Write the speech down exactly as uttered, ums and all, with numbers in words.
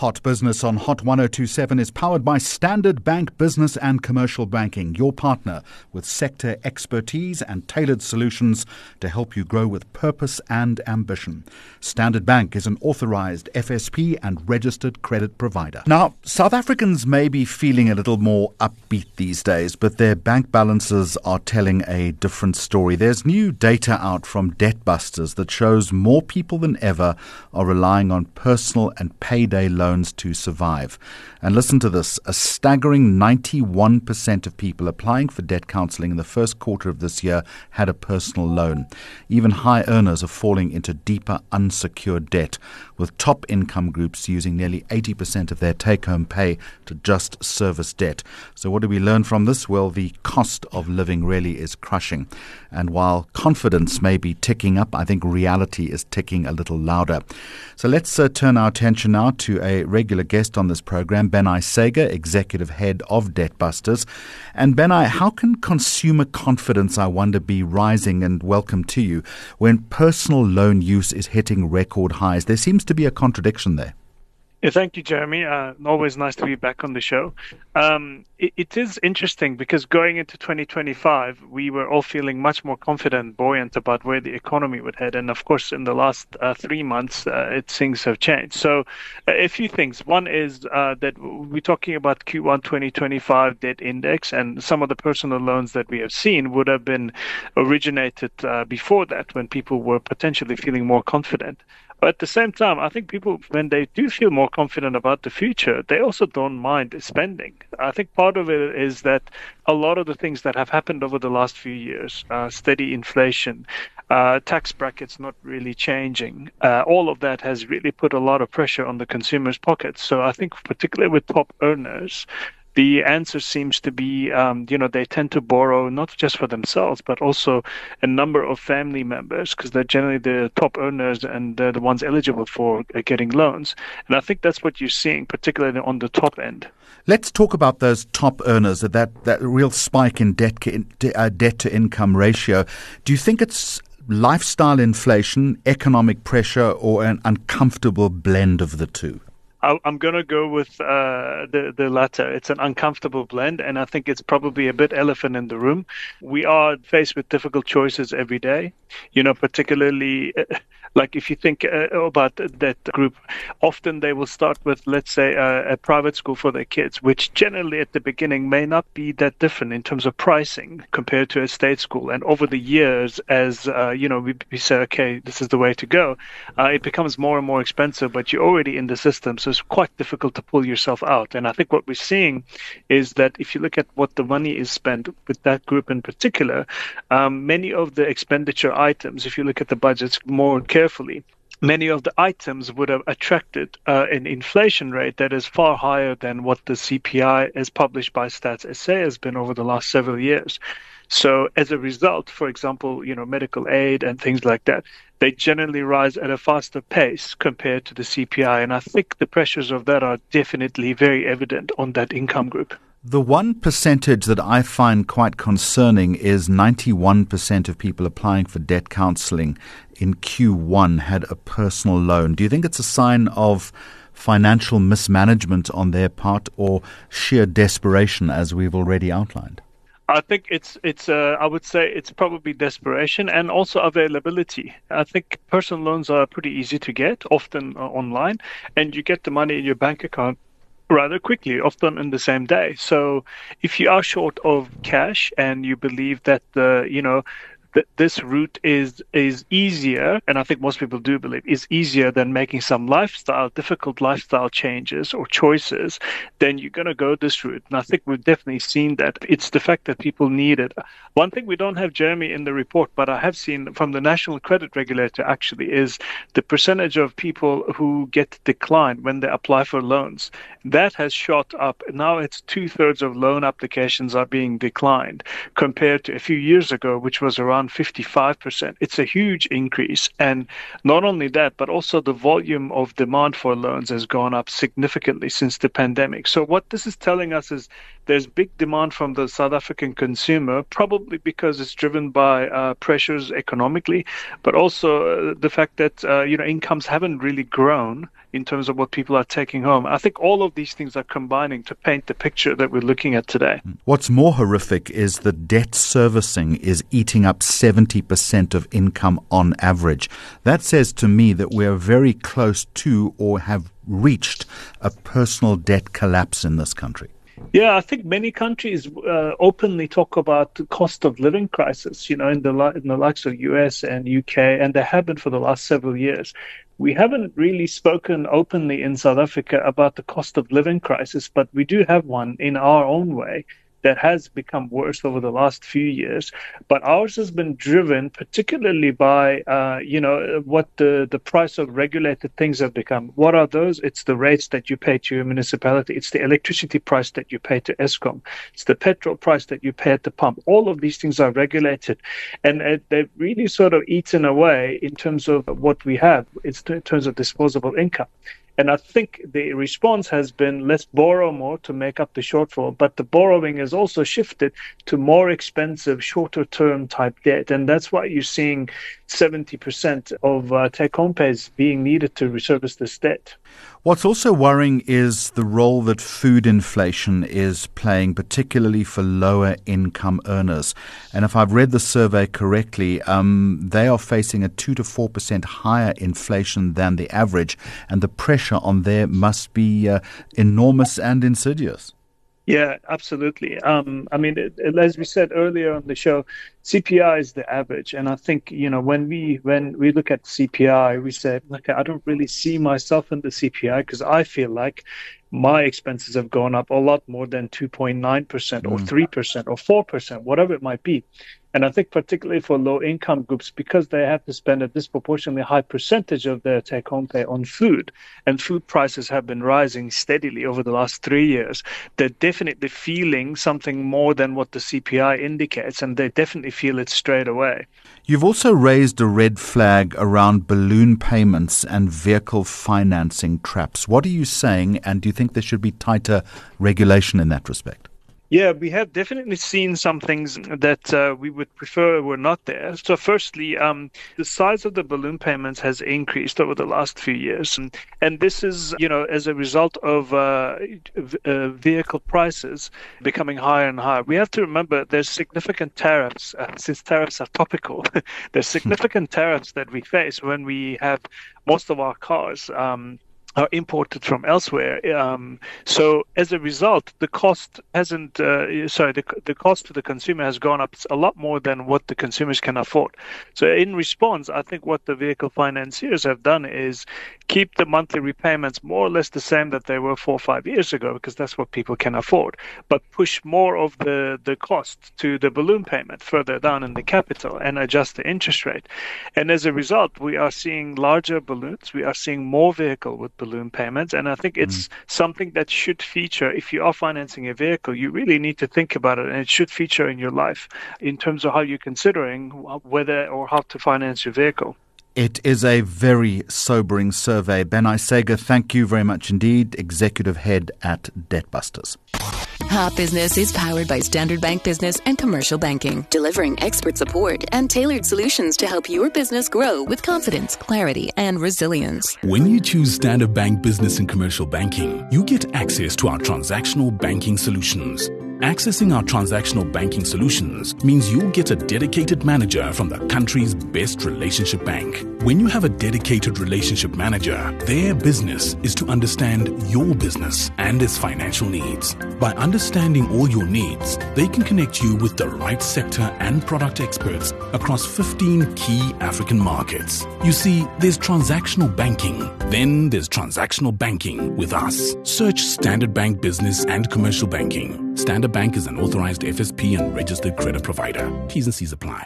Hot Business on Hot one oh two point seven is powered by Standard Bank Business and Commercial Banking, your partner with sector expertise and tailored solutions to help you grow with purpose and ambition. Standard Bank is an authorized F S P and registered credit provider. Now, South Africans may be feeling a little more upbeat these days, but their bank balances are telling a different story. There's new data out from Debtbusters that shows more people than ever are relying on personal and payday loans to survive. And listen to this, a staggering ninety-one percent of people applying for debt counselling in the first quarter of this year had a personal loan. Even high earners are falling into deeper unsecured debt, with top income groups using nearly eighty percent of their take-home pay to just service debt. So what do we learn from this? Well, the cost of living really is crushing. And while confidence may be ticking up, I think reality is ticking a little louder. So let's uh, turn our attention now to a regular guest on this program, Benai Sager, Executive Head of Debtbusters. And Benai, how can consumer confidence, I wonder, be rising, and welcome to you, when personal loan use is hitting record highs? There seems to be a contradiction there. Yeah, thank you, Jeremy. Uh, always nice to be back on the show. Um, it, it is interesting because going into twenty twenty-five, we were all feeling much more confident, buoyant about where the economy would head. And of course, in the last uh, three months, uh, it, things have changed. So uh, a few things. One is uh, that we're talking about Q one twenty twenty-five debt index, and some of the personal loans that we have seen would have been originated uh, before that, when people were potentially feeling more confident. But at the same time, I think people, when they do feel more confident about the future, they also don't mind spending. I think part of it is that a lot of the things that have happened over the last few years, uh, steady inflation, uh, tax brackets not really changing, uh, all of that has really put a lot of pressure on the consumer's pockets. So I think particularly with top earners, the answer seems to be, um, you know, they tend to borrow not just for themselves, but also a number of family members, because they're generally the top earners and they're the ones eligible for uh, getting loans. And I think that's what you're seeing, particularly on the top end. Let's talk about those top earners, that that real spike in debt, uh, debt to income ratio. Do you think it's lifestyle inflation, economic pressure, or an uncomfortable blend of the two? I'm going to go with uh, the, the latter. It's an uncomfortable blend, and I think it's probably a bit elephant in the room. We are faced with difficult choices every day, you know, particularly uh, like if you think uh, about that group, often they will start with, let's say, uh, a private school for their kids, which generally at the beginning may not be that different in terms of pricing compared to a state school. And over the years, as, uh, you know, we, we say, okay, this is the way to go, uh, it becomes more and more expensive, but you're already in the system. So it's quite difficult to pull yourself out. And I think what we're seeing is that if you look at what the money is spent with that group in particular, um, many of the expenditure items, if you look at the budgets more carefully, many of the items would have attracted uh, an inflation rate that is far higher than what the C P I, as published by Stats S A, has been over the last several years. So as a result, for example, you know, medical aid and things like that, they generally rise at a faster pace compared to the C P I. And I think the pressures of that are definitely very evident on that income group. The one percentage that I find quite concerning is ninety-one percent of people applying for debt counselling in Q one had a personal loan. Do you think it's a sign of financial mismanagement on their part, or sheer desperation, as we've already outlined? I think it's, it's. Uh, I would say it's probably desperation and also availability. I think personal loans are pretty easy to get, often uh, online, and you get the money in your bank account rather quickly, often in the same day. So if you are short of cash and you believe that, uh, you know, that this route is is easier, and I think most people do believe is easier than making some lifestyle, difficult lifestyle changes or choices, then you're going to go this route. And I think we've definitely seen that. It's the fact that people need it. One thing we don't have, Jeremy, in the report, but I have seen from the National Credit Regulator actually, is the percentage of people who get declined when they apply for loans. That has shot up. Now it's two-thirds of loan applications are being declined compared to a few years ago, which was around fifty-five percent. It's a huge increase. And not only that, but also the volume of demand for loans has gone up significantly since the pandemic. So what this is telling us is there's big demand from the South African consumer, probably because it's driven by uh, pressures economically, but also uh, the fact that uh, you know incomes haven't really grown in terms of what people are taking home. I think all of these things are combining to paint the picture that we're looking at today. What's more horrific is the debt servicing is eating up seventy percent of income on average. That says to me that we're very close to or have reached a personal debt collapse in this country. Yeah, I think many countries uh, openly talk about the cost of living crisis, you know, in the in the likes of U S and U K, and they have been for the last several years. We haven't really spoken openly in South Africa about the cost of living crisis, but we do have one in our own way that has become worse over the last few years. But ours has been driven particularly by, uh, you know, what the, the price of regulated things have become. What are those? It's the rates that you pay to your municipality. It's the electricity price that you pay to Eskom. It's the petrol price that you pay at the pump. All of these things are regulated. And uh, they've really sort of eaten away in terms of what we have, it's in terms of disposable income. And I think the response has been let's borrow more to make up the shortfall. But the borrowing has also shifted to more expensive, shorter term type debt. And that's why you're seeing seventy percent of uh, take-home pays being needed to reservice this debt. What's also worrying is the role that food inflation is playing, particularly for lower income earners. And if I've read the survey correctly, um, they are facing a two to four percent higher inflation than the average, and the pressure on them must be uh, enormous and insidious. Yeah, absolutely. Um, I mean, it, it, as we said earlier on the show, C P I is the average. And I think, you know, when we when we look at C P I, we say, okay, I don't really see myself in the C P I because I feel like my expenses have gone up a lot more than two point nine percent or three percent or four percent, whatever it might be. And I think particularly for low-income groups, because they have to spend a disproportionately high percentage of their take-home pay on food, and food prices have been rising steadily over the last three years, they're definitely feeling something more than what the C P I indicates, and they definitely feel it straight away. You've also raised a red flag around balloon payments and vehicle financing traps. What are you saying, and do you think there should be tighter regulation in that respect? Yeah, we have definitely seen some things that uh, we would prefer were not there. So firstly, um, the size of the balloon payments has increased over the last few years. And, and this is, you know, as a result of uh, uh, vehicle prices becoming higher and higher. We have to remember there's significant tariffs, uh, since tariffs are topical, there's significant tariffs that we face when we have most of our cars um are imported from elsewhere. Um, so as a result, the cost hasn't, uh, sorry, the, the cost to the consumer has gone up a lot more than what the consumers can afford. So in response, I think what the vehicle financiers have done is keep the monthly repayments more or less the same that they were four or five years ago, because that's what people can afford, but push more of the, the cost to the balloon payment further down in the capital and adjust the interest rate. And as a result, we are seeing larger balloons. We are seeing more vehicle with balloon payments, and I think it's mm. something that should feature. If you are financing a vehicle, you really need to think about it, and it should feature in your life in terms of how you're considering whether or how to finance your vehicle. It is a very sobering survey. Ben Isega, thank you very much indeed, Executive Head at Debtbusters. Hot Business is powered by Standard Bank Business and Commercial Banking, delivering expert support and tailored solutions to help your business grow with confidence, clarity, and resilience. When you choose Standard Bank Business and Commercial Banking, you get access to our transactional banking solutions. Accessing our transactional banking solutions means you'll get a dedicated manager from the country's best relationship bank. When you have a dedicated relationship manager, their business is to understand your business and its financial needs. By understanding all your needs, they can connect you with the right sector and product experts across fifteen key African markets. You see, there's transactional banking, then there's transactional banking with us. Search Standard Bank Business and Commercial Banking. Standard Bank is an authorized F S P and registered credit provider. T's and C's apply.